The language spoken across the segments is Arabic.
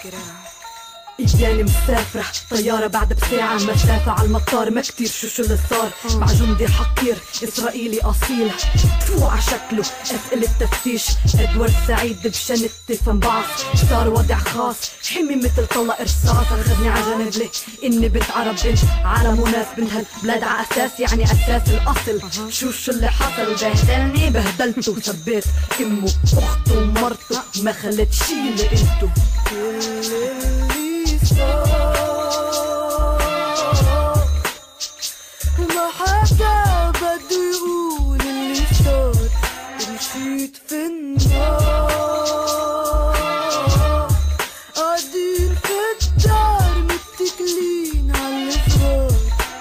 اياني مسافرة طيارة بعد بساعة مسافة على المطار، ما كتير شو اللي صار مع جندي حقير اسرائيلي اصيل فو ع شكله اسئلة تفتيش. ادوارد سعيد بشنت فنبعص صار وضع خاص حمي مثل طلق رصاص. اخذني عجنب لي اني بنت عرب بنت عالم وناس بنت هالبلاد ع اساس يعني اساس الاصل. شو اللي حصل بهدلني بهدلته وثبت امه اخته ومرته ما خلت شي لقيته. وما حدا بده يقول اللي صار ومشيت في النار. قاعدين في الدار متكلين عالفرار.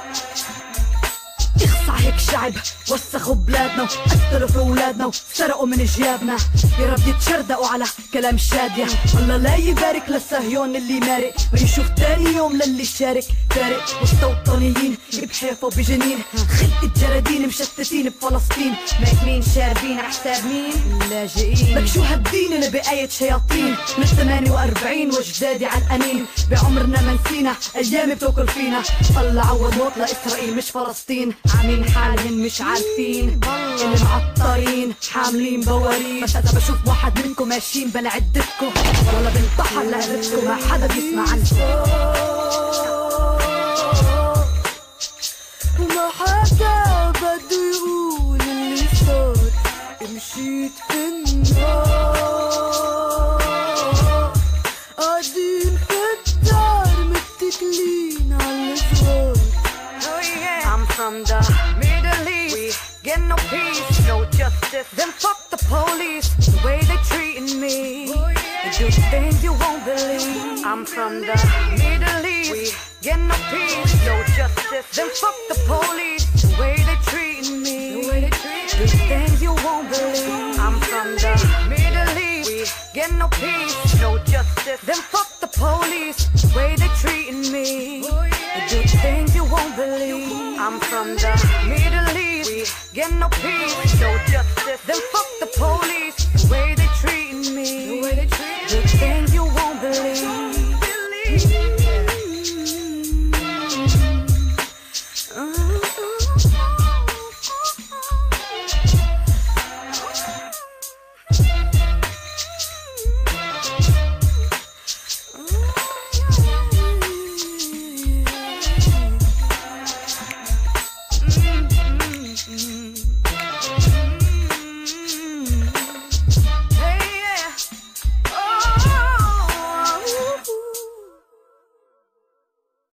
اخصع هيك شعب وسخوا بلادنا وقتلوا في اولادنا وسرقوا من جيابنا. يا رب يتشردقوا على كلام الشادية. والله لا يبارك للصهيون اللي مارق ويشوف تاني يوم للي شارك فارق. مستوطنيين بحيفا وبجنين خلقة جرادين مشتتين بفلسطين ماكلين شاربين عحساب مين اللاجئين. لك شو هالدين اللي بآية شياطين من 48 وجدادي علقانين بعمرنا ما نسينا ايام بتوكل فينا. الله عوض موت لاسرائيل مش فلسطين. عاملين حالهم مش عارفين اللي معطرين حاملين بوارين. بس اذا بشوف واحد منكم ماشيين بلا عدتكم والله بنطحن لقلبكم ما حدا بيسمع عنكم. وما حدا بده يقول اللي صار مشيت في النار. قاعدين في الدار متكلين عالفرار. I'm from the Middle East. We get no peace, no justice. Then fuck the police, the way they treating me. They do things you won't believe. I'm from the Middle East. We get no peace, no justice. Then fuck the police, the way they treating me. Do things you won't believe. I'm from the Middle East. We get no peace, no justice. Then fuck the police, the way they treating me. They do things you won't believe. I'm from the Middle East. We get no peace, no justice. Then fuck the police, the way they treating me. Do things you won't believe.